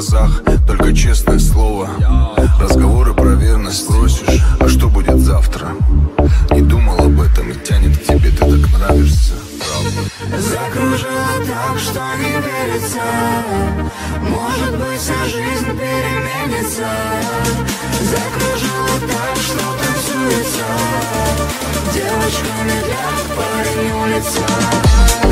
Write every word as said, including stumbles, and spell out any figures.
глазах только честное слово. Разговоры про верность спросишь, а что будет завтра? Не думал об этом и тянет к тебе, ты так нравишься, правда. Закружила так, что не верится. Может быть, вся жизнь переменится. Закружила так, что танцуется. Девочка медляк, парень улица.